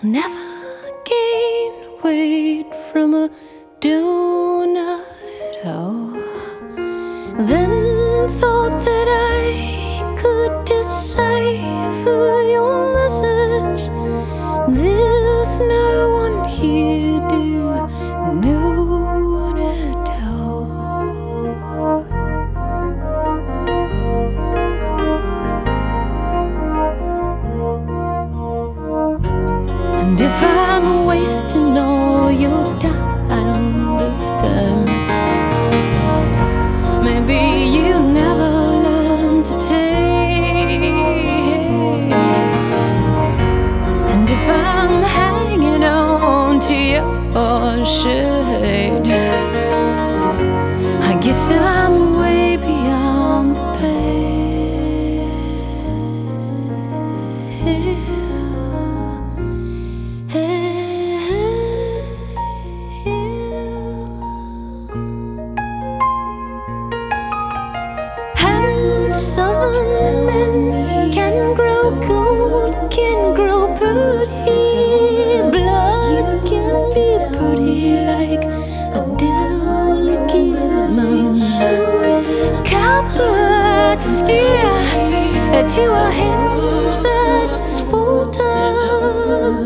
never gain weight from a donut. Oh, then thought that I could decipher your message. There's no one here, dear, no one at all. And if I'm wasting all your time this time, maybe you never learn to take. And if I'm hanging on to your shade, I guess I'm way beyond the pale. Southern men can grow cold, can grow pretty. Blood can be pretty like a delicate moon. Copper to steer to a hinge that is full of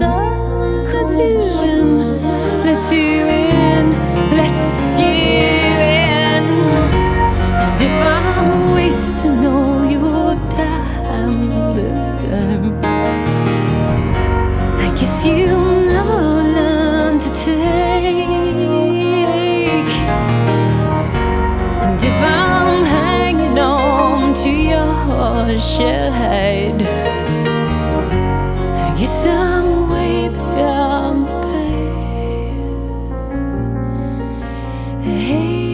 lets you in, lets you in. And if I'm wasting all your time this time, I guess you'll never learn to take. And if I'm hanging on to your shade, I guess I'm way beyond the pale.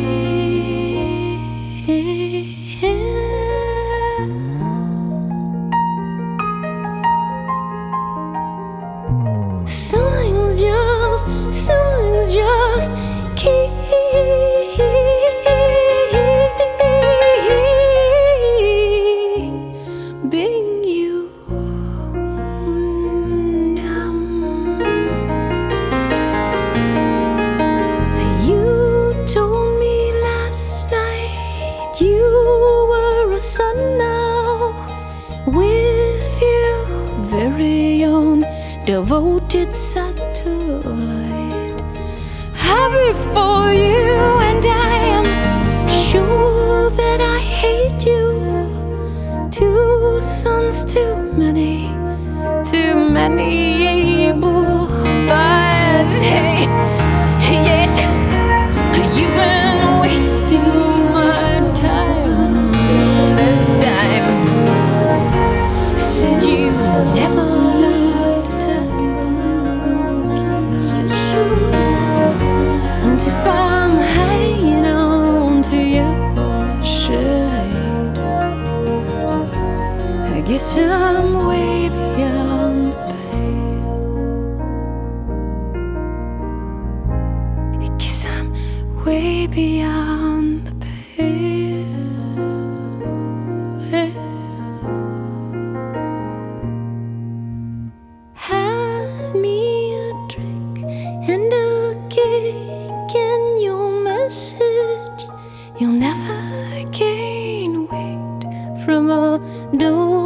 Something's just keeping you numb. You told me last night you were a son now, with your very own devoted satellite. Happy for you, and I am sure that I hate you. 2 sons too many able fires. Hey, yet you've been wasting all my time this time. Said you never learned to turn. And if I'm hanging on to your shade, I guess I'm way beyond the pale. I guess I'm way beyond the pale. Hand me a drink and a cake and your message. You'll never gain weight from a door.